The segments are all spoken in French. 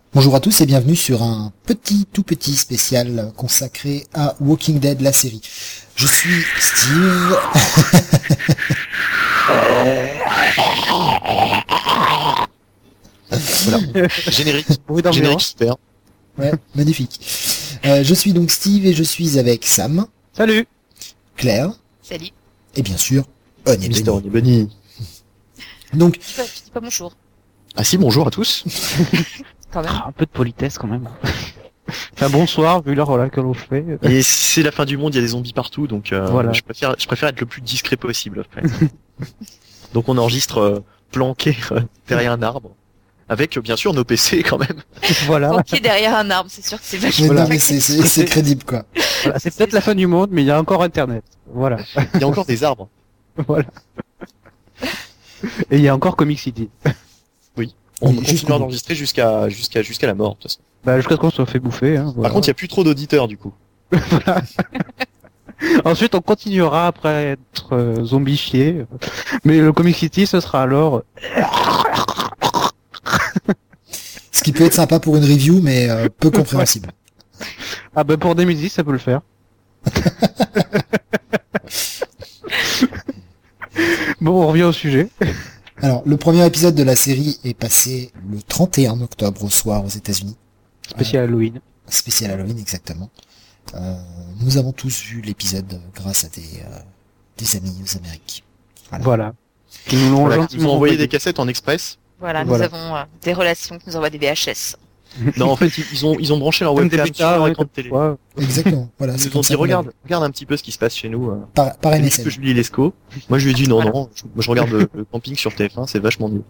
Bonjour à tous et bienvenue sur un tout petit spécial consacré à Walking Dead, la série. Je suis Steve. Voilà. Générique super. Ouais, magnifique. Je suis donc Steve et je suis avec Sam. Salut. Claire. Salut. Et bien sûr, On et Mister Bunny. On et Bunny. Donc, Tu dis pas bonjour, Ah si, bonjour à tous. quand même. Un peu de politesse quand même. Enfin bonsoir, vu l'heure que l'on fait. Et c'est la fin du monde, il y a des zombies partout, donc Voilà. je préfère être le plus discret possible. Après. Donc on enregistre planqué derrière un arbre, avec bien sûr nos PC quand même. Voilà. Planqué derrière un arbre, c'est sûr que c'est vachement. mais non, bien. mais c'est crédible, quoi. Voilà, c'est peut-être la fin du monde, mais il y a encore Internet. Voilà. Il y a encore des arbres. Voilà. Et il y a encore Comic City. On Oui, continuera jusqu'au bout. d'enregistrer jusqu'à la mort. De toute façon. Bah, jusqu'à ce qu'on soit fait bouffer. Hein, voilà. Par contre, il y a plus trop d'auditeurs du coup. Ensuite, on continuera après être zombifié. Mais le Comic City, ce sera alors... Ce qui peut être sympa pour une review, mais peu compréhensible. Ah bah pour des musiques, ça peut le faire. Bon, on revient au sujet. Alors, le premier épisode de la série est passé le 31 octobre au soir aux États-Unis. Spécial Halloween. Spécial Halloween, exactement. Nous avons tous vu l'épisode grâce à des amis aux Amériques. Voilà. Qui nous l'ont Voilà, ils gentiment nous ont envoyé des cassettes en express. Voilà, Voilà. nous avons des relations qui nous envoient des VHS. Non, en fait, ils ont branché leur Comme des webcam sur bêtas, leur ouais, écran de télé. ouais. Exactement. Voilà, Ils c'est nous ont comme dit ça qu'on l'a vu. regarde un petit peu ce qui se passe chez nous. Par Il dit MSN. que je lis l'ESCO. Moi, je lui ai dit non, Voilà. non. Moi, je regarde le camping sur TF1, c'est vachement mieux.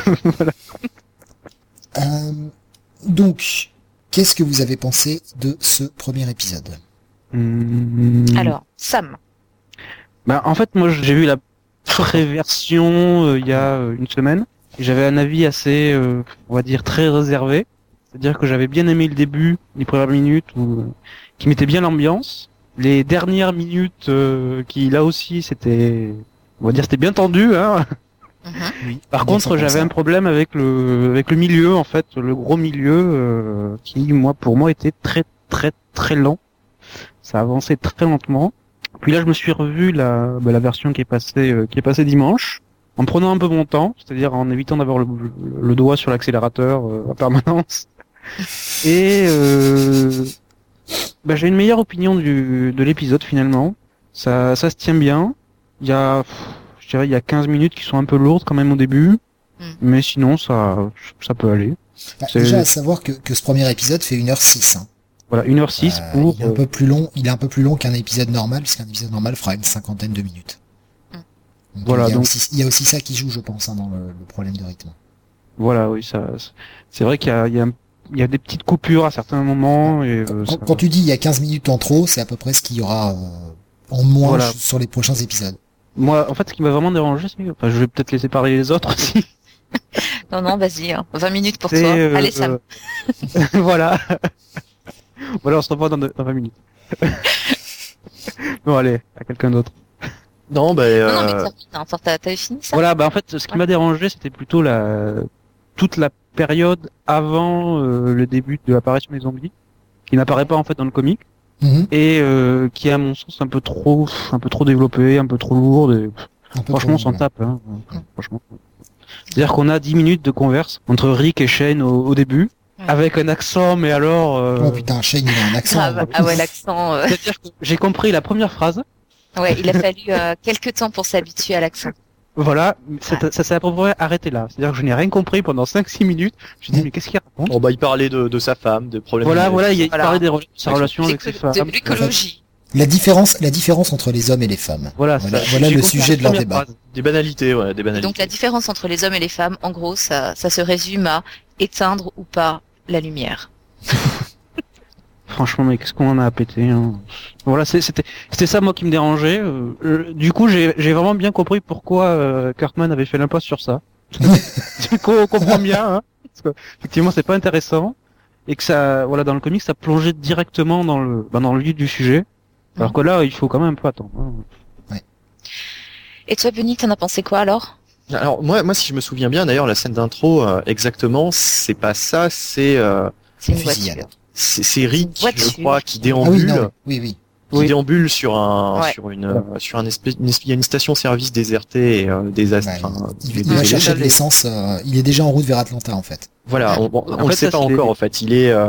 Donc, qu'est-ce que vous avez pensé de ce premier épisode? Alors, Sam. Bah, en fait, moi, j'ai vu la pré-version il y a une semaine. Et j'avais un avis assez, on va dire, très réservé. C'est-à-dire que j'avais bien aimé le début, les premières minutes, qui mettait bien l'ambiance. Les dernières minutes, qui là aussi, c'était, on va dire, c'était bien tendu, hein. Mhm. Oui. Par Bien contre, ça comme j'avais ça. un problème avec le milieu, en fait, le gros milieu, qui, pour moi, était très, très, très lent. Ça avançait très lentement. Puis là, je me suis revu la version qui est passée dimanche, en prenant un peu mon temps, c'est-à-dire en évitant d'avoir le doigt sur l'accélérateur en permanence. Et j'ai une meilleure opinion de l'épisode finalement. Ça se tient bien. Il y a 15 minutes qui sont un peu lourdes quand même au début, mais sinon ça peut aller. Bah, c'est- déjà, à savoir que ce premier épisode fait 1h06. Hein. Voilà, 1h06 pour... Il est un peu plus long. Il est un peu plus long qu'un épisode normal, puisqu'un épisode normal fera une cinquantaine de minutes. Donc, Voilà, donc- il y a aussi ça qui joue, je pense, hein, dans le problème de rythme. Voilà, oui, c'est vrai qu'il y a des petites coupures à certains moments et Quand tu dis il y a 15 minutes en trop, c'est à peu près ce qu'il y aura en moins Voilà. sur les prochains épisodes. moi, en fait, ce qui m'a vraiment dérangé, c'est, enfin, je vais peut-être laisser parler les autres aussi. Non, vas-y, hein. 20 minutes pour C'est, toi. Allez, Sam. voilà. Voilà, on se revoit dans 20 minutes. Bon, allez, à quelqu'un d'autre. Non, Non, mais termine, hein. Enfin, t'avais fini ça? Voilà, en fait, ce qui m'a dérangé, c'était plutôt toute la période avant le début de l'apparition des zombies, qui n'apparaît pas en fait dans le comic, Mhm. et qui est à mon sens un peu trop développé, un peu trop lourde. Et, Un peu franchement, on trop s'en long, tape. Hein. Franchement. C'est-à-dire qu'on a 10 minutes de converse entre Rick et Shane au début, Ouais. avec un accent, mais alors... Oh putain, Shane, il a un accent. Grave. Ah ouais, l'accent. C'est-à-dire que j'ai compris la première phrase, Ouais, il a fallu quelques temps pour s'habituer à l'accent. voilà, ça s'est à peu près arrêté là. C'est-à-dire que je n'ai rien compris pendant 5-6 minutes. Je me dis, mais qu'est-ce qu'il raconte? Oh bah il parlait de sa femme, des problèmes. Voilà, il Voilà. parlait de sa relation avec ses femmes. De l'écologie. La différence entre les hommes et les femmes. Voilà, Voilà ça. le J'ai compris sujet la de leur première débat. phrase. Des banalités, ouais, des Et banalités. donc la différence entre les hommes et les femmes, en gros, ça se résume à éteindre ou pas la lumière. Franchement, mais qu'est-ce qu'on en a à péter, hein. Voilà, c'était ça moi qui me dérangeait. Du coup, j'ai vraiment bien compris pourquoi Cartman avait fait l'impasse sur ça. Du coup, on comprend bien, hein, parce que effectivement, c'est pas intéressant et que ça, voilà, dans le comic, ça plongeait directement dans le vif du sujet. Alors que là, il faut quand même un peu attendre. Hein. Et toi, Bunny, t'en as pensé quoi alors? Alors moi si je me souviens bien, d'ailleurs la scène d'intro exactement, c'est pas ça, c'est C'est une Fusillade. voiture. c'est Rick, Voiture. je crois, qui Ah oui, déambule. non, oui. Qui Oui. déambule sur un Ouais. sur un espèce il y a une station-service désertée et des Ouais, il va des chercher de éléments. l'essence, il est déjà en route vers Atlanta en fait. Voilà, on En le fait, sait ça, pas c'est encore des- en fait. Il est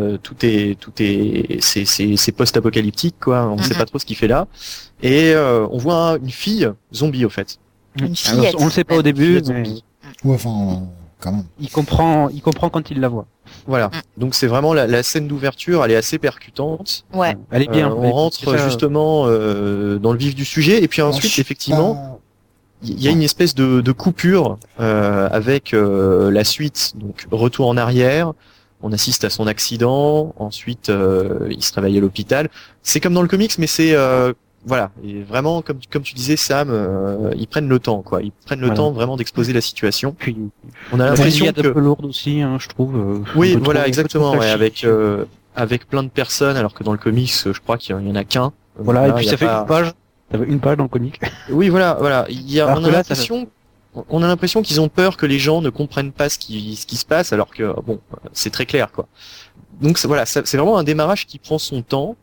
c'est post-apocalyptique quoi. On ne sait Mhm. pas trop ce qu'il fait là. Et on voit une fille zombie au fait. Une Alors, fillette. on le sait pas au Une début, fillette mais zombie. Ou enfin, quand même. il comprend quand il la voit. Voilà. Donc c'est vraiment la scène d'ouverture, elle est assez percutante. Ouais. Elle est bien. On rentre justement dans le vif du sujet et puis Alors, je ensuite suis effectivement pas- il y a une espèce de coupure avec la suite, donc retour en arrière. On assiste à son accident. Ensuite, il se réveille à l'hôpital. C'est comme dans le comics, mais c'est voilà. Et vraiment, comme tu disais, Sam, ils prennent le temps, quoi. Ils prennent le Voilà. temps vraiment d'exposer la situation. Puis On a la l'impression fusillade un que peu lourde aussi, hein, je trouve. oui, un peu voilà, trop- exactement, un peu trop ouais, flashy. avec plein de personnes, alors que dans le comics, je crois qu'il y en a qu'un. Voilà, et Là, puis il y a ça fait pas- une page. Ça fait une page dans le comic. Oui, voilà. Alors On que a là, l'impression qu'ils ont peur que les gens ne comprennent pas ce qui se passe, alors que bon, c'est très clair, quoi. Donc voilà, c'est vraiment un démarrage qui prend son temps.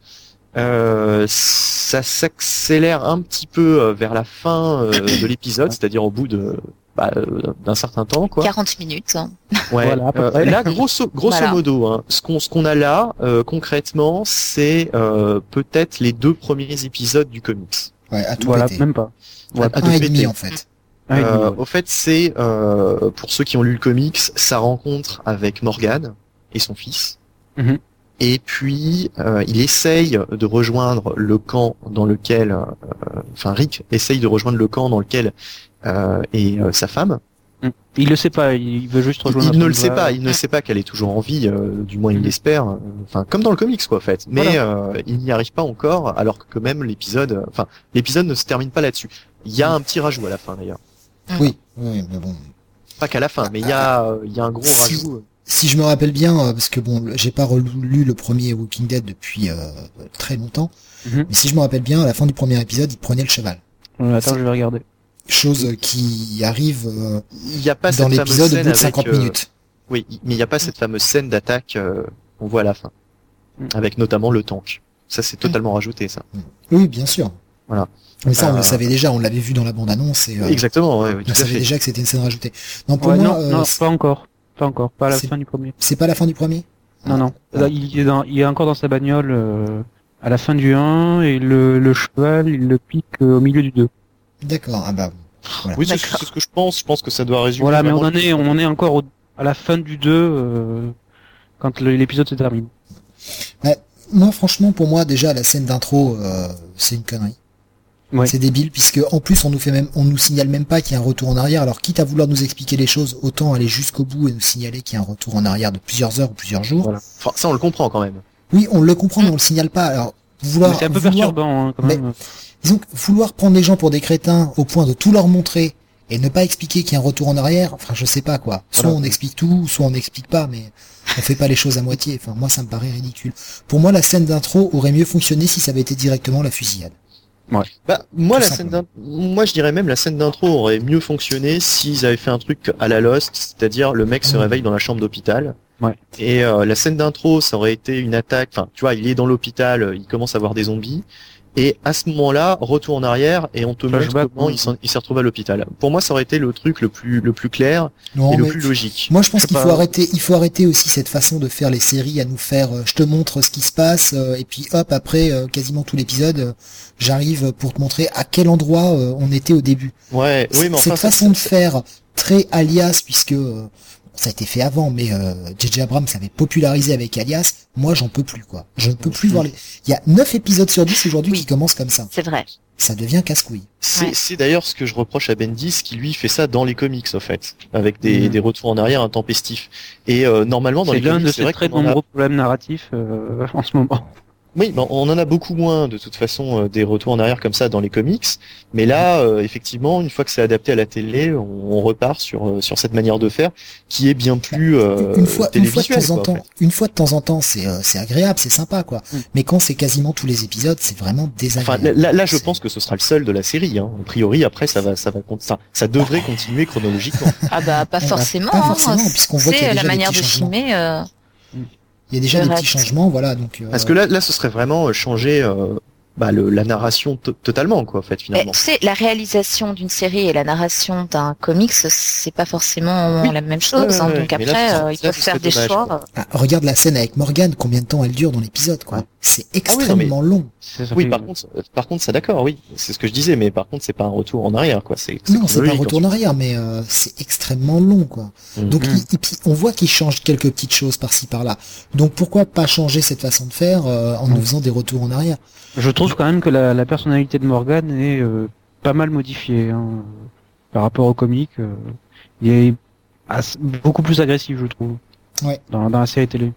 Ça s'accélère un petit peu vers la fin de l'épisode, c'est-à-dire au bout d'un certain temps, quoi. 40 minutes. Hein. Ouais. Voilà, à peu près. Là, grosso Voilà. modo, hein, ce qu'on a là concrètement, c'est peut-être les 2 premiers épisodes du comics. Ouais, à tout Voilà, péter. même pas. Ouais, À Un tout et péter. demi en fait. un et demi, ouais. Au fait, c'est pour ceux qui ont lu le comics, sa rencontre avec Morgan et son fils. Mhm. Et puis, il essaye de rejoindre le camp dans lequel, enfin Rick essaye de rejoindre le camp dans lequel est sa femme. Il le sait pas, il veut juste rejoindre. Il ne le Atlanta. sait pas, il ne sait pas qu'elle est toujours en vie, du moins il l'espère. Enfin, comme dans le comics quoi, en fait. Mais il n'y arrive pas encore, alors que quand même l'épisode ne se termine pas là-dessus. Il y a un petit rajout à la fin d'ailleurs. Oui, mais bon. Pas qu'à la fin, mais il y a un gros Si- rajout. Si je me rappelle bien, parce que bon, j'ai pas relu le premier Walking Dead depuis très longtemps, Mhm. mais si je me rappelle bien, à la fin du premier épisode, il prenait le cheval. Attends, je vais regarder. Chose qui arrive Il n'y a pas dans cette fameuse l'épisode au scène bout de 50 avec, minutes. Oui, mais il n'y a pas cette fameuse scène d'attaque qu'on voit à la fin, avec notamment le tank. Ça c'est totalement rajouté ça. Oui, bien sûr. Voilà. Mais ça, on le Euh, savait déjà, on l'avait vu dans la bande-annonce et Exactement, ouais, oui, tout on à savait fait. déjà que c'était une scène rajoutée. Non, pour Ouais, moi, non, pas encore. Pas à la c'est- fin du premier. c'est pas la fin du premier. Non. Ah. Là, il est encore dans sa bagnole à la fin du 1 et le cheval, il le pique au milieu du 2. D'accord. Ah bah. Oui, c'est D'accord. ce que je pense. Je pense que ça doit résumer. Voilà, mais vraiment on en est encore à la fin du 2 quand l'épisode se termine. Moi, franchement, pour moi, déjà, la scène d'intro, c'est une connerie. Ouais. C'est débile, puisque en plus, on nous signale même pas qu'il y a un retour en arrière. Alors, quitte à vouloir nous expliquer les choses, autant aller jusqu'au bout et nous signaler qu'il y a un retour en arrière de plusieurs heures ou plusieurs jours. Voilà. Enfin, ça on le comprend quand même. Oui, on le comprend, mais on le signale pas. Alors, Mais c'est un peu perturbant hein, quand mais- même. disons que vouloir prendre les gens pour des crétins au point de tout leur montrer et ne pas expliquer qu'il y a un retour en arrière, enfin, je sais pas quoi. Soit Voilà. on explique tout, soit on n'explique pas, mais on fait pas les choses à moitié. Enfin, moi, ça me paraît ridicule. Pour moi, la scène d'intro aurait mieux fonctionné si ça avait été directement la fusillade. Bah, moi, Tout la scène moi, je dirais même la scène d'intro aurait mieux fonctionné s'ils avaient fait un truc à la Lost, c'est-à-dire le mec se réveille dans la chambre d'hôpital. Ouais. Et la scène d'intro, ça aurait été une attaque. Enfin, tu vois, il est dans l'hôpital, il commence à voir des zombies. Et à ce moment-là, retour en arrière et on te montre Flashback, comment ouais. il s'est retrouvé à l'hôpital. Pour moi, ça aurait été le truc le plus clair Non, et le mais plus logique. moi, je pense C'est qu'il pas- faut arrêter aussi cette façon de faire les séries à nous faire, je te montre ce qui se passe, et puis hop, après, quasiment tout l'épisode, j'arrive pour te montrer à quel endroit on était au début. Ouais, oui, mais enfin, Cette façon de faire très Alias, puisque ça a été fait avant, mais J.J. Abrams avait popularisé avec Alias, moi j'en peux plus quoi. Je ne peux plus voir les... Il y a 9 épisodes sur 10 aujourd'hui Oui. qui commencent comme ça. C'est vrai. Ça devient casse-couille. Ouais. C'est d'ailleurs ce que je reproche à Bendis, qui lui fait ça dans les comics, au fait, avec des retours en arrière intempestifs. Et normalement, dans C'est les l'un comics, de c'est ces vrai très qu'on en a... nombreux problèmes narratifs en ce moment. Oui, ben, on en a beaucoup moins de toute façon des retours en arrière comme ça dans les comics, mais là effectivement une fois que c'est adapté à la télé, on repart sur cette manière de faire qui est bien plus une fois de télévisuelle, temps en quoi, temps, en fait. une fois de temps en temps, c'est agréable, c'est sympa, quoi. Mais quand c'est quasiment tous les épisodes, c'est vraiment Enfin, désagréable. là je pense que ce sera le seul de la série. Hein. A priori, après ça devrait continuer chronologiquement. Ah bah pas Bah, forcément. pas forcément, puisqu'on voit qu'il y a C'est déjà la des manière petits de changements. filmer. Il y a déjà C'est des vrai. petits changements, voilà. Donc Parce que là ce serait vraiment changer la narration totalement, quoi, en fait, Mais, finalement. tu sais, la réalisation d'une série et la narration d'un comics, c'est pas forcément Oui. la même chose. Hein. Ouais, Donc mais là, après, ça ils ce peuvent serait faire des dommage, choix. quoi. regarde la scène avec Morgane, combien de temps elle dure dans l'épisode, quoi. Ouais. C'est Ah oui, non, extrêmement long. Ça Oui, fait- par contre, c'est d'accord, oui, c'est ce que je disais, mais par contre, c'est pas un retour en arrière, quoi. C'est Non, c'est pas un chronologique, retour en arrière, mais c'est extrêmement long, quoi. ensuite. Donc, Mhm. puis on voit qu'il change quelques petites choses par-ci par-là. Donc, pourquoi pas changer cette façon de faire en nous faisant des retours en arrière? Je trouve quand même que la personnalité de Morgan est pas mal modifiée hein, par rapport au comic. Il est beaucoup plus agressif, je trouve, Ouais. dans la série télé.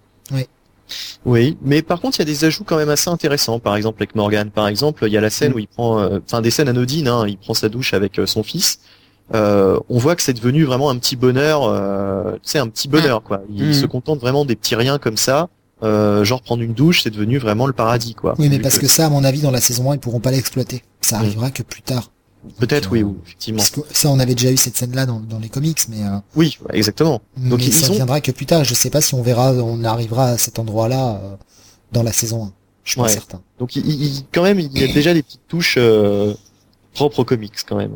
Oui, mais par contre, il y a des ajouts quand même assez intéressants. Par exemple, avec Morgan, par exemple, il y a la scène où il prend, enfin des scènes anodines, hein, il prend sa douche avec son fils. On voit que c'est devenu vraiment un petit bonheur, tu sais, un petit bonheur, quoi. Il Mhm. se contente vraiment des petits riens comme ça. Genre prendre une douche, c'est devenu vraiment le paradis, quoi. Oui, mais Vu parce que ça, à mon avis, dans la saison 1, ils pourront pas l'exploiter. Ça arrivera que plus tard. peut-être, Donc, oui, oui, effectivement. Parce que ça, on avait déjà eu cette scène-là dans les comics, mais Oui, ouais, exactement. Donc mais ils ça ont, viendra que plus tard. Je sais pas si on arrivera à cet endroit-là dans la saison 1. Je suis pas Ouais. certain. donc quand même, il y a déjà des petites touches propres aux comics, quand même.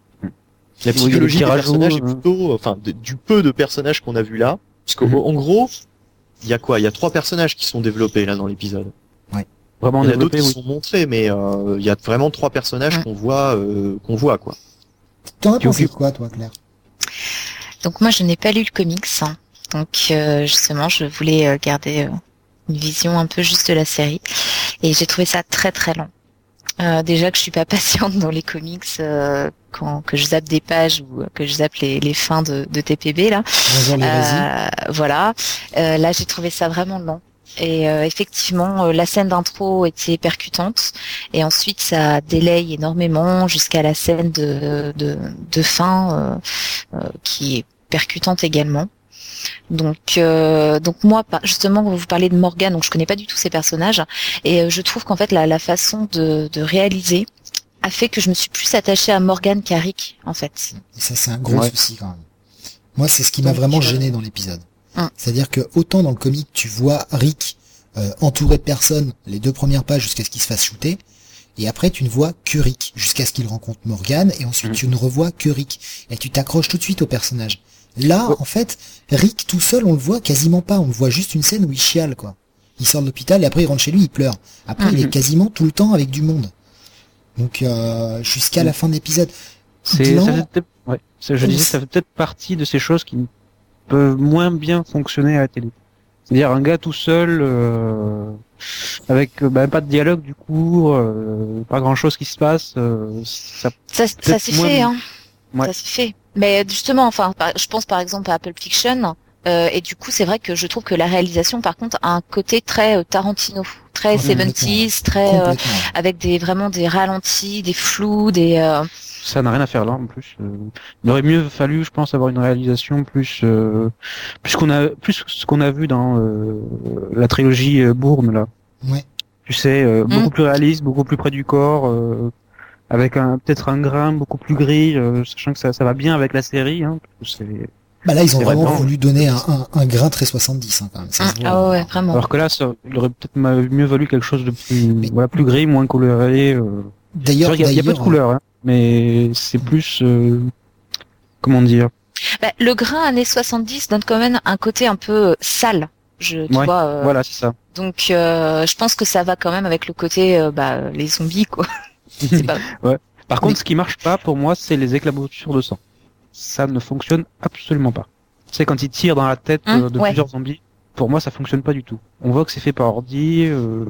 La Oui, il y a des psychologie petits des personnages est rajouts, plutôt, enfin, du peu de personnages qu'on a vu là, parce qu'en Mhm. en gros, il y a quoi? Il y a 3 personnages qui sont développés là dans l'épisode. Vraiment Il y en a d'autres développé, qui oui. sont montrés, mais il y a vraiment 3 personnages Mhm. qu'on voit, quoi. T'en as Qui pensé occupe- quoi, toi, Claire? Donc moi, je n'ai pas lu le comics. Hein. Donc justement, je voulais garder une vision un peu juste de la série. Et j'ai trouvé ça très très lent. Déjà que je suis pas patiente dans les comics que je zappe des pages ou que je zappe les fins de TPB là. Bonjour les résines. Voilà. Là, j'ai trouvé ça vraiment lent. Et effectivement, la scène d'intro était percutante. Et ensuite, ça délaye énormément jusqu'à la scène de fin qui est percutante également. Donc moi, justement, quand vous parlez de Morgan, donc je connais pas du tout ces personnages. Et je trouve qu'en fait, la façon de réaliser a fait que je me suis plus attachée à Morgan qu'à Rick, en fait. Et ça, c'est un gros Ouais. souci quand même. Moi, c'est ce qui m'a Donc, vraiment gêné dans l'épisode. Hum. C'est-à-dire que autant dans le comic, tu vois Rick entouré de personnes les 2 premières pages jusqu'à ce qu'il se fasse shooter, et après tu ne vois que Rick jusqu'à ce qu'il rencontre Morgan, et ensuite tu ne revois que Rick, et tu t'accroches tout de suite au personnage. Là, en fait, Rick tout seul, on le voit quasiment pas, on le voit juste une scène où il chiale, quoi. Il sort de l'hôpital et après il rentre chez lui, il pleure. Après, il est quasiment tout le temps avec du monde. Donc jusqu'à la fin de l'épisode. Ça Blanc. fait peut-être, ouais. Je disais, ça fait peut-être partie de ces choses qui peuvent moins bien fonctionner à la télé. C'est-à-dire un gars tout seul, avec pas de dialogue du coup, pas grand-chose qui se passe. Ça Ça peut-être s'est moins- fait, hein. Ouais. Ça s'est fait. Mais justement, enfin, je pense par exemple à Pulp Fiction. Et du coup, c'est vrai que je trouve que la réalisation, par contre, a un côté très Tarantino, très Complètement. 70s, très Complètement. avec vraiment des ralentis, des flous, des. Ça n'a rien à faire là en plus. Il aurait mieux fallu, je pense, avoir une réalisation plus ce qu'on a vu dans la trilogie Bourne là. Ouais. Tu sais, beaucoup plus réaliste, beaucoup plus près du corps, avec peut-être un grain beaucoup plus gris, sachant que ça va bien avec la série. Hein, parce que c'est... Bah là, ils ont C'est vraiment vraiment- voulu donner un grain très 70, hein, quand même. Ça se voit. Ah ouais, vraiment. Alors que là, il aurait peut-être mieux valu quelque chose de plus, Mais- plus gris, moins coloré. D'ailleurs, Il y a pas de couleur, hein, mais c'est plus, comment dire. Bah, le grain années 70 donne quand même un côté un peu sale. Tu Ouais, vois. Voilà, c'est ça. Donc, je pense que ça va quand même avec le côté les zombies, quoi. C'est pas. Par contre, ce qui marche pas pour moi, c'est les éclaboussures de sang. Ça ne fonctionne absolument pas. Tu sais, quand ils tirent dans la tête de ouais. plusieurs zombies, pour moi, ça fonctionne pas du tout. On voit que c'est fait par ordi,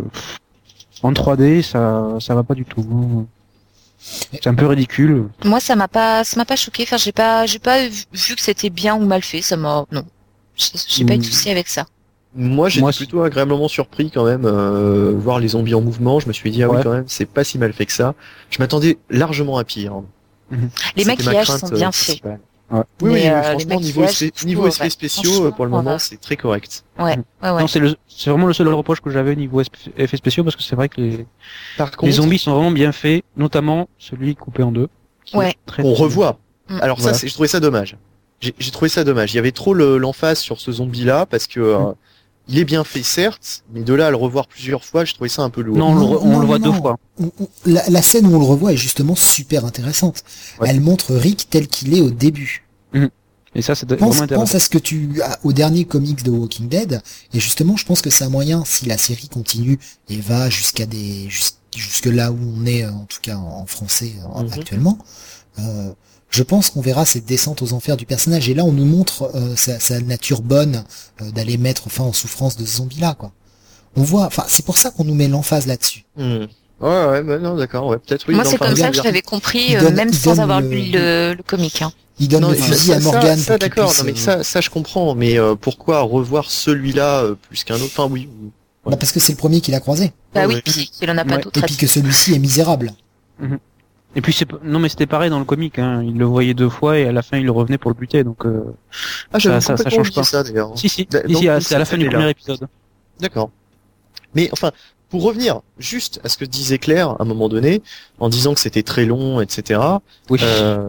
en 3D, ça va pas du tout. C'est un peu ridicule. Moi, ça m'a pas choqué. Enfin, j'ai pas vu que c'était bien ou mal fait. Ça m'a, non. J'ai pas eu de souci avec ça. Moi, j'étais Moi, plutôt agréablement surpris quand même, voir les zombies en mouvement. Je me suis dit, ah oui, Ouais. quand même, c'est pas si mal fait que ça. Je m'attendais largement à pire. Hein. Les C'était ma maquillages crainte, sont bien faits. principale. Ouais. Oui, Mais, oui, les franchement, maquillages, je niveau trouve, effets ouais, spéciaux, franchement, pour le moment, c'est très correct. Ouais. Non, c'est vraiment le seul reproche que j'avais au niveau effets spéciaux parce que c'est vrai que Par les contre, zombies sont vraiment bien faits, notamment celui coupé en deux. qui Ouais. est très, on très revoit. Mm. Alors Voilà. ça, je trouvais ça dommage. J'ai trouvé ça dommage. Il y avait trop l'emphase sur ce zombie-là parce que il est bien fait certes, mais de là à le revoir plusieurs fois, je trouvais ça un peu lourd. Non, on le voit deux non. fois. La scène où on le revoit est justement super intéressante. Ouais. Elle montre Rick tel qu'il est au début. Et ça, c'est Pense, vraiment pense intéressant. à ce que au dernier comics de Walking Dead, et justement, je pense que c'est un moyen, si la série continue et va jusque là où on est, en tout cas en français actuellement, je pense qu'on verra cette descente aux enfers du personnage. Et là, on nous montre sa nature bonne d'aller mettre fin aux souffrances de ce zombie-là, quoi. On voit, enfin, c'est pour ça qu'on nous met l'emphase là-dessus. Ouais, bah non, d'accord, ouais, peut-être oui. Moi, non, c'est enfin, comme ça que regarde. je l'avais compris, il donne- même il sans donne avoir le- lu le comic. Hein. Il donne Non, le mais fusil à Morgan ça pour qu'il d'accord, puisse, non, mais ça, je comprends, mais pourquoi revoir celui-là plus qu'un autre? Enfin, oui. bah, parce que c'est le premier qu'il a croisé. Bah Ouais, oui, ouais. puis il en a pas Ouais. d'autres. Et puis que celui-ci est misérable. Et puis non, mais c'était pareil dans le comic. Hein. Il le voyait deux fois et à la fin, il le revenait pour le buter. Donc Ah, j'avais ça complètement change oublié pas. ça d'ailleurs. si, Donc, c'est à la fin du là. premier épisode. D'accord. Mais enfin, pour revenir juste à ce que disait Claire à un moment donné, en disant que c'était très long, etc. Oui.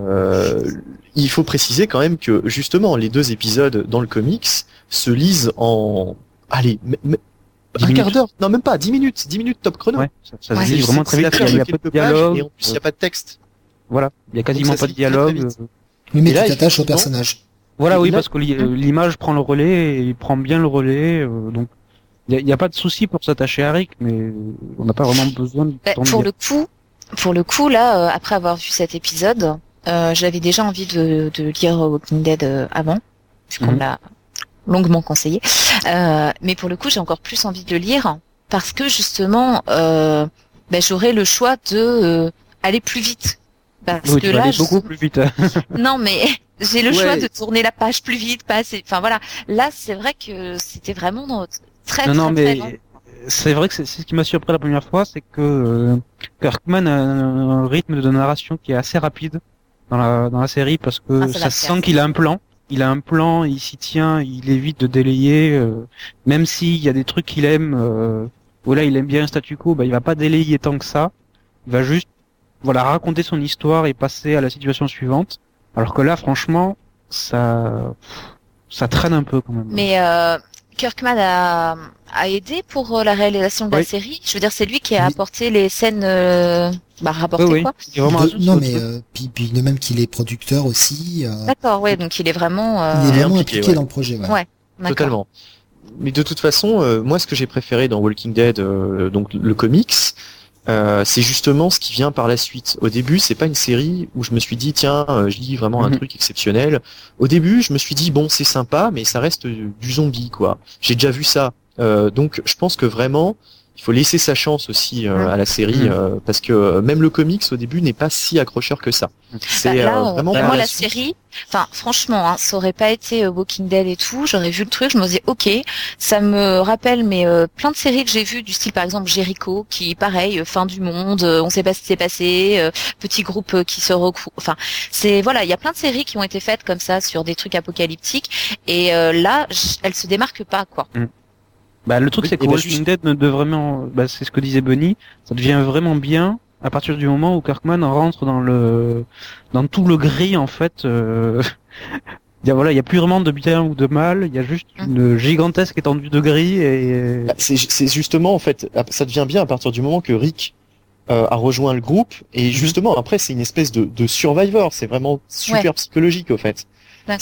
Il faut préciser quand même que justement les deux épisodes dans le comics se lisent en, allez, 10 un quart minutes. d'heure, non même pas, 10 minutes top chrono. Ouais, ça Ouais, se lit vraiment très vite. l'affaire Il y de a pas quelques de pages, dialogue. et en plus il n'y a pas de texte. Voilà, il y a quasiment Donc ça pas de se lit très, très dialogue. vite. Oui, mais Et tu là, t'attaches au effectivement, personnage. Voilà, oui, Là- parce que l'image prend le relais et il prend bien le relais. Donc, il y a pas de souci pour s'attacher à Rick, mais on n'a pas vraiment besoin de Bah, tant pour de le coup, là, après avoir vu cet épisode, j'avais déjà envie de lire Walking Dead avant, puisqu'on me l'a longuement conseillé. Mais pour le coup, j'ai encore plus envie de le lire parce que justement, j'aurai le choix de aller plus vite. Parce Oui, que tu vas là, aller beaucoup plus vite. non, mais j'ai le Ouais. choix de tourner la page plus vite, pas assez. Enfin voilà, là, c'est vrai que c'était vraiment très Non, non, très mais long. c'est vrai que c'est ce qui m'a surpris la première fois, c'est que Kirkman a un rythme de narration qui est assez rapide dans la série parce que Ah, ça va ça le se faire. sent qu'il a un plan. Il a un plan, il s'y tient, il évite de délayer, même s'il y a des trucs qu'il aime, ou là il aime bien un statu quo, bah il va pas délayer tant que ça. Il va juste, voilà, raconter son histoire et passer à la situation suivante. Alors que là, franchement, ça traîne un peu quand même. Mais Kirkman a aidé pour la réalisation de la Oui. série. Je veux dire, c'est lui qui a Oui. apporté les scènes rapportées Oui, oui. quoi. Il est vraiment De- astucieux non, sur mais le truc. puis de même qu'il est producteur aussi. D'accord, ouais, donc il est vraiment. Il est vraiment impliqué, impliqué ouais. dans le projet. Ouais. Ouais. D'accord. Totalement. Mais de toute façon, moi, ce que j'ai préféré dans Walking Dead, donc le comics, c'est justement ce qui vient par la suite. Au début, c'est pas une série où je me suis dit tiens, je lis vraiment un Mhm. truc exceptionnel. Au début, je me suis dit bon, c'est sympa, mais ça reste du zombie quoi. J'ai déjà vu ça. Donc, je pense que vraiment, il faut laisser sa chance aussi à la série parce que même le comics au début n'est pas si accrocheur que ça. C'est Là, vraiment moi, par la suite. série, enfin, franchement, hein, ça aurait pas été Walking Dead et tout. J'aurais vu le truc, je me disais, ok, ça me rappelle plein de séries que j'ai vues du style, par exemple, Jericho, qui, pareil, fin du monde, on sait pas ce qui s'est passé, petit groupe qui se recoupe. Enfin, voilà, il y a plein de séries qui ont été faites comme ça sur des trucs apocalyptiques. Et là, elles se démarquent pas, quoi. Bah, le truc, Oui, c'est que et bah, Walking Dead ne devrait vraiment, bah, c'est ce que disait Bunny, ça devient vraiment bien à partir du moment où Kirkman rentre dans tout le gris, en fait, il y a plus vraiment de bien ou de mal, il y a juste une gigantesque étendue de gris et, Bah, c'est justement en fait, ça devient bien à partir du moment que Rick a rejoint le groupe et justement après c'est une espèce de survivor, c'est vraiment super psychologique au fait. D'accord.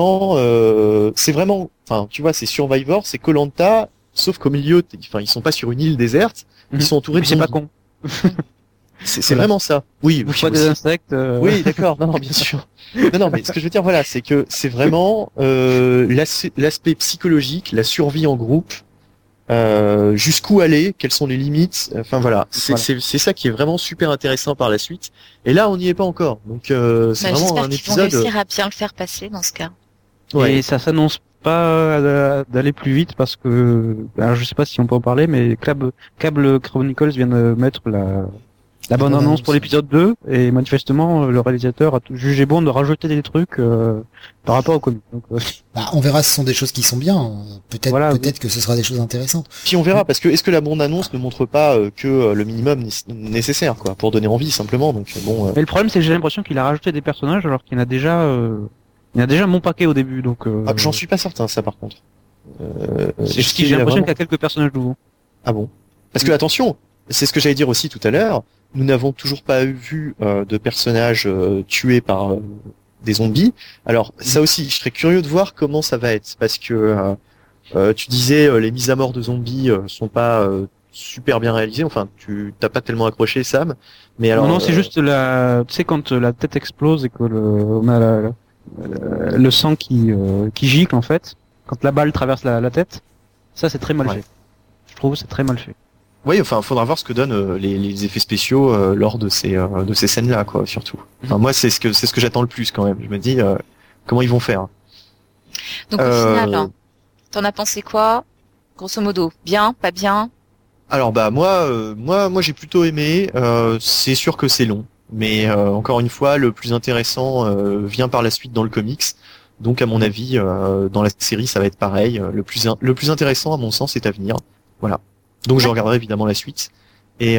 C'est vraiment, enfin tu vois, c'est survivor, c'est Koh-Lanta, sauf qu'au milieu, enfin ils sont pas sur une île déserte, ils sont entourés de c'est pas zombies. con. C'est Voilà. vraiment ça. Oui, Bouffe puis pas des aussi. insectes. Oui, d'accord, non, bien sûr. Non, mais ce que je veux dire, voilà, c'est que c'est vraiment l'aspect psychologique, la survie en groupe, jusqu'où aller, quelles sont les limites. Enfin voilà, c'est ça qui est vraiment super intéressant par la suite. Et là, on n'y est pas encore, donc c'est vraiment J'espère un qu'ils vont épisode. réussir à bien le faire passer dans ce cas. Ouais. Et ça s'annonce pas d'aller plus vite parce que, alors je sais pas si on peut en parler, mais Cable Chronicles vient de mettre la bonne annonce pour l'épisode 2 et manifestement le réalisateur a jugé bon de rajouter des trucs par rapport au comic. Donc, Bah, on verra si ce sont des choses qui sont bien. Peut-être Voilà, peut-être que ce sera des choses intéressantes. Puis on verra, parce que est-ce que la bande-annonce ne montre pas que le minimum nécessaire, quoi, pour donner envie simplement. Donc bon. Mais le problème, c'est que j'ai l'impression qu'il a rajouté des personnages alors qu'il y en a déjà, il y a déjà mon paquet au début. Donc, J'en suis pas certain, ça par contre. j'ai l'impression qu'il y a quelques personnages nouveaux. Ah bon? Parce que attention, c'est ce que j'allais dire aussi tout à l'heure. Nous n'avons toujours pas vu de personnages tués par des zombies. Alors ça aussi, je serais curieux de voir comment ça va être, parce que tu disais les mises à mort de zombies sont pas super bien réalisées. Enfin, tu t'as pas tellement accroché, Sam. Mais alors Non, c'est juste tu sais quand la tête explose et que on a le sang qui gicle en fait, quand la balle traverse la tête, ça c'est très mal fait. Je trouve que c'est très mal fait. Oui, enfin, faudra voir ce que donnent les effets spéciaux lors de ces scènes-là, quoi, surtout. Enfin, moi, c'est ce que j'attends le plus quand même. Je me dis comment ils vont faire. Donc au final, t'en as pensé quoi? Grosso modo, bien, pas bien? Alors bah moi j'ai plutôt aimé. C'est sûr que c'est long, mais encore une fois, le plus intéressant vient par la suite dans le comics. Donc à mon avis, dans la série, ça va être pareil. Le plus intéressant, à mon sens, est à venir. Voilà. Donc je regarderai évidemment la suite. Et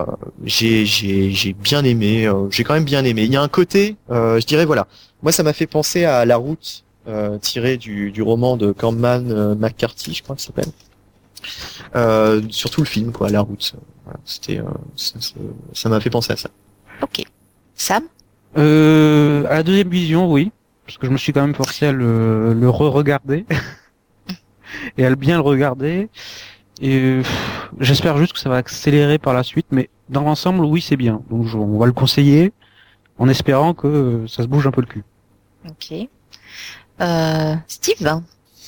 j'ai bien aimé. J'ai quand même bien aimé. Il y a un côté, je dirais voilà. Moi, ça m'a fait penser à La Route, tiré du roman de Corman McCarthy, je crois que ça s'appelle. Surtout le film, quoi, La Route. Voilà, c'était, ça m'a fait penser à ça. Ok. Sam? À la deuxième vision, oui, parce que je me suis quand même forcé à le re-regarder et à bien le regarder. Et j'espère juste que ça va accélérer par la suite, mais dans l'ensemble, oui, c'est bien. Donc on va le conseiller en espérant que ça se bouge un peu le cul. Ok. Steve?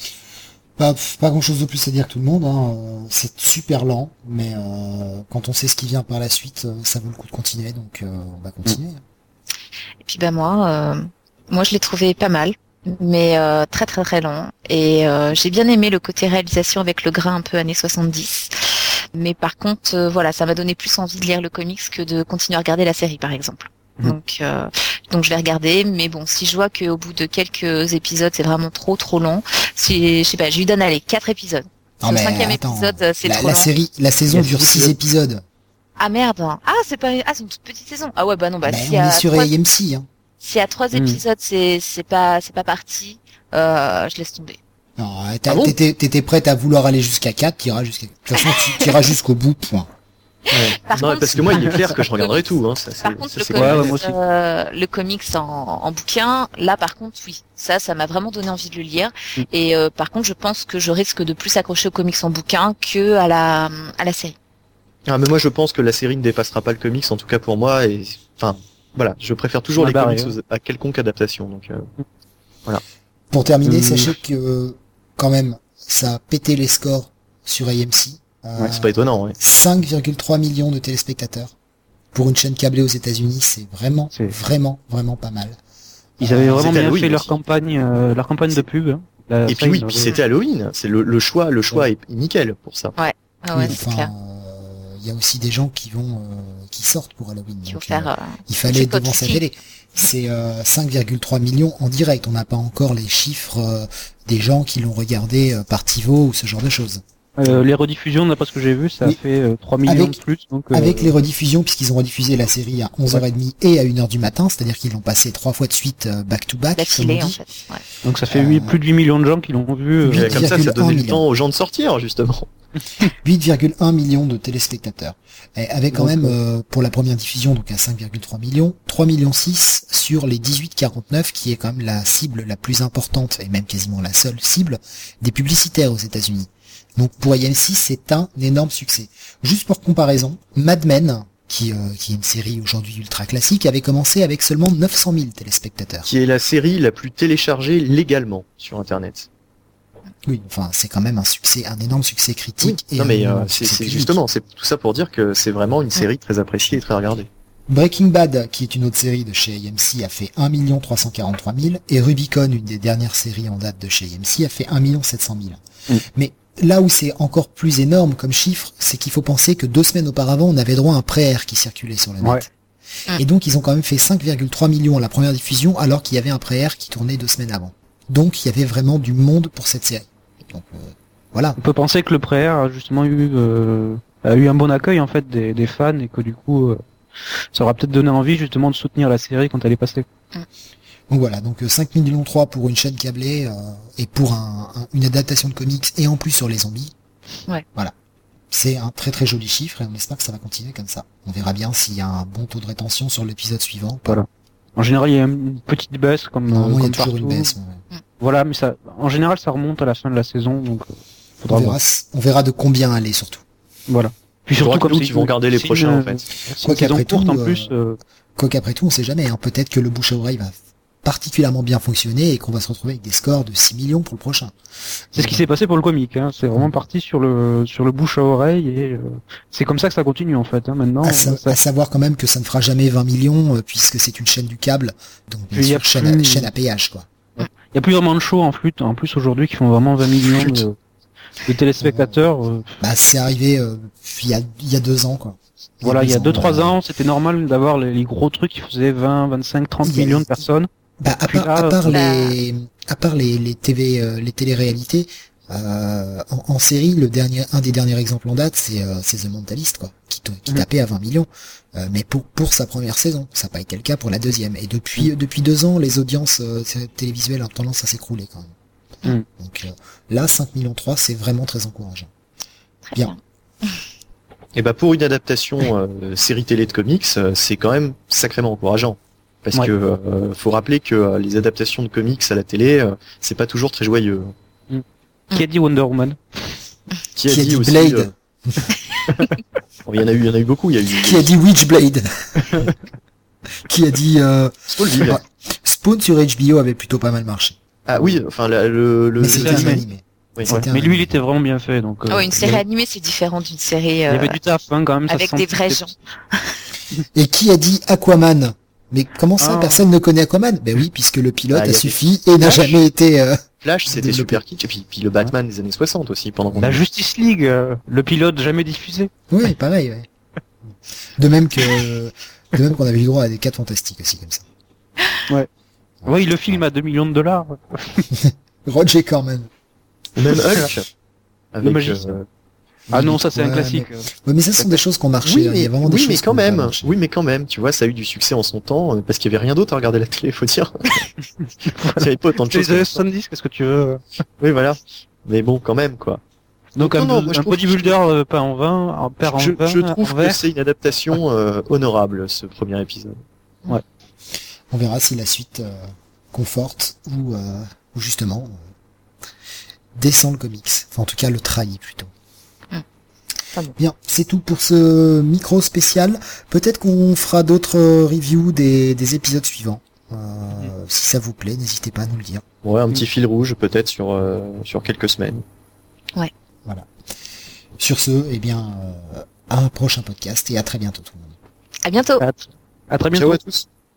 Pas grand chose de plus à dire que tout le monde, hein. C'est super lent, mais quand on sait ce qui vient par la suite, ça vaut le coup de continuer, donc on va continuer. Et puis bah moi je l'ai trouvé pas mal, mais très très très long. Et j'ai bien aimé le côté réalisation avec le grain un peu années 70. Mais par contre, voilà, ça m'a donné plus envie de lire le comics que de continuer à regarder la série, par exemple. Donc je vais regarder, mais bon, si je vois qu'au bout de quelques épisodes, c'est vraiment trop long, si je sais pas, je lui donne allez 4 épisodes. Non, Le mais 5e attends, épisode, c'est trop la long. série, la saison dure 6 épisodes. Ah merde. Ah, c'est une toute petite saison. Ah ouais, bah non, bah Mais si on à est sur 3 AMC, hein. si à 3 épisodes c'est pas parti, je laisse tomber. Non, bon t'étais prête à vouloir aller jusqu'à 4, de toute façon, tu iras jusqu'au bout, point. Par Non, contre, parce que moi, il est clair que je regarderai tout. Hein. Ça, Par contre, c'est clair. clair. moi aussi. le comics en bouquin, là par contre, oui, ça m'a vraiment donné envie de le lire. Et par contre, je pense que je risque de plus accrocher aux comics en bouquin que à la série. Ah, mais moi, je pense que la série ne dépassera pas le comics, en tout cas pour moi. Et enfin, voilà, je préfère toujours les comics à quelconque adaptation. Donc voilà. Pour terminer, sachez que quand même, ça a pété les scores sur AMC. C'est pas étonnant. Ouais. 5,3 millions de téléspectateurs. Pour une chaîne câblée aux États-Unis, c'est vraiment pas mal. Ils avaient vraiment bien Halloween fait leur aussi. campagne de pub. Hein. Et puis oui, puis c'était Halloween. C'est le choix est nickel pour ça. Ah ouais, Oui, c'est clair. Il y a aussi des gens qui sortent pour Halloween. Il faut Donc, faire. il fallait être pas devant de sa soucis. télé. C'est 5,3 millions en direct. On n'a pas encore les chiffres des gens qui l'ont regardé par TiVo ou ce genre de choses. Les rediffusions, d'après ce que j'ai vu, ça Oui. a fait 3 millions de plus. Donc, Avec les rediffusions, puisqu'ils ont rediffusé la série à 11h30 et à 1h du matin, c'est-à-dire qu'ils l'ont passé 3 fois de suite back-to-back, comme on D'affilée en dit. fait. Ouais. donc ça fait plus de 8 millions de gens qui l'ont vu. Oui. Et comme ça 8,1 donnait le millions. temps aux gens de sortir justement. 8,1 millions de téléspectateurs. Et avec quand Donc, même, pour la première diffusion, donc à 5,3 millions, 3 millions 6 sur les 18-49, qui est quand même la cible la plus importante, et même quasiment la seule cible, des publicitaires aux États-Unis. Donc pour AMC, c'est un énorme succès. Juste pour comparaison, Mad Men, qui est une série aujourd'hui ultra classique, avait commencé avec seulement 900 000 téléspectateurs. Qui est la série la plus téléchargée légalement sur Internet. Oui, enfin c'est quand même un succès, un énorme succès critique. Non mais un énorme c'est succès public. justement, c'est tout ça pour dire que c'est vraiment une série très appréciée et très regardée. Breaking Bad, qui est une autre série de chez AMC, a fait 1 343 000, et Rubicon, une des dernières séries en date de chez AMC, a fait 1 700 000. Mais là où c'est encore plus énorme comme chiffre, c'est qu'il faut penser que 2 semaines auparavant, on avait droit à un pré-air qui circulait sur le net. Et donc, ils ont quand même fait 5,3 millions à la première diffusion, alors qu'il y avait un pré-air qui tournait 2 semaines avant. Donc, il y avait vraiment du monde pour cette série. Donc, voilà. On peut penser que le pré-air a justement a eu un bon accueil, en fait, des fans, et que du coup, ça aura peut-être donné envie, justement, de soutenir la série quand elle est passée. Donc voilà, donc 5 millions 3 pour une chaîne câblée, et pour une adaptation de comics, et en plus sur les zombies. Ouais. Voilà. C'est un très très joli chiffre, et on espère que ça va continuer comme ça. On verra bien s'il y a un bon taux de rétention sur l'épisode suivant. Voilà. En général, il y a une petite baisse, comme Normalement, il y a comme toujours partout. une baisse. Voilà, mais ça, en général, ça remonte à la fin de la saison, donc faudra voir. On verra de combien elle est surtout. Voilà. Puis Surtout surtout comme ils vont garder les prochains, en fait. Quoi qu'après tout, en plus. Quoi qu'après tout, on sait jamais. Hein. Peut-être que le bouche à oreille va particulièrement bien fonctionner et qu'on va se retrouver avec des scores de 6 millions pour le prochain. C'est ce qui s'est passé pour le comic, hein. C'est vraiment parti sur le bouche à oreille et c'est comme ça que ça continue en fait. Hein. Maintenant, à savoir quand même que ça ne fera jamais 20 millions puisque c'est une chaîne du câble, donc bien sûr, chaîne à péage quoi. Il y a plus vraiment de shows en plus aujourd'hui qui font vraiment 20 millions de téléspectateurs. C'est arrivé il y a 2 ans quoi. Voilà, il y a 2-3 ans, c'était normal d'avoir les gros trucs qui faisaient 20, 25, 30 millions de personnes. À part les TV, les télé-réalités, en série, un des derniers exemples en date, c'est The Mentalist, quoi, qui tapait à 20 millions. Mais pour sa première saison, ça n'a pas été le cas pour la deuxième. Et depuis 2 ans, les audiences télévisuelles ont tendance à s'écrouler, quand même. Donc, là, 5 millions 3, c'est vraiment très encourageant. Très bien. Et pour une adaptation série télé de comics, c'est quand même sacrément encourageant. Parce que faut rappeler que les adaptations de comics à la télé, c'est pas toujours très joyeux. Qui a dit Wonder Woman? Qui a dit aussi, Blade? Il y en a eu beaucoup. Qui a dit Witchblade? Qui a dit Smallville. Spawn sur HBO avait plutôt pas mal marché. Ah oui, enfin Mais c'était animé. Oui. Mais lui, il était vraiment bien fait, donc. Une série animée, c'est différent d'une série. Il y avait du taf, hein, quand même. Avec des vrais gens. Et qui a dit Aquaman? Mais comment ça, personne ne connaît Aquaman? Ben oui, puisque le pilote a suffi et n'a jamais été... Flash, c'était super kitsch, et puis le Batman des années 60 aussi, pendant qu'on... La Justice League, le pilote jamais diffusé. Oui, pareil, ouais. De même qu'on avait eu droit à des 4 fantastiques aussi, comme ça. Ouais. Oui, le film à $2 millions. Roger Corman. Même Hulk. Le magicien. Ah non, ça c'est un classique. Mais ça sont des choses qui ont marché. Il y a vraiment des choses quand même, tu vois, ça a eu du succès en son temps, parce qu'il y avait rien d'autre à regarder la télé, faut dire. Il y avait pas autant de choses. Les années 70, qu'est-ce que tu veux? Oui, voilà. Mais bon, quand même, quoi. Donc un bodybuilder peint en vin, en perd en vin. Je trouve que c'est une adaptation honorable, ce premier épisode. Ouais. On verra si la suite conforte ou justement descend le comics. Enfin, en tout cas, le trahit plutôt. Bien, c'est tout pour ce micro spécial. Peut-être qu'on fera d'autres reviews des épisodes suivants. Si ça vous plaît, n'hésitez pas à nous le dire. Ouais, un petit fil rouge peut-être sur quelques semaines. Ouais. Voilà. Sur ce, à un prochain podcast et à très bientôt tout le monde. À bientôt. À très bientôt. Ciao à tous.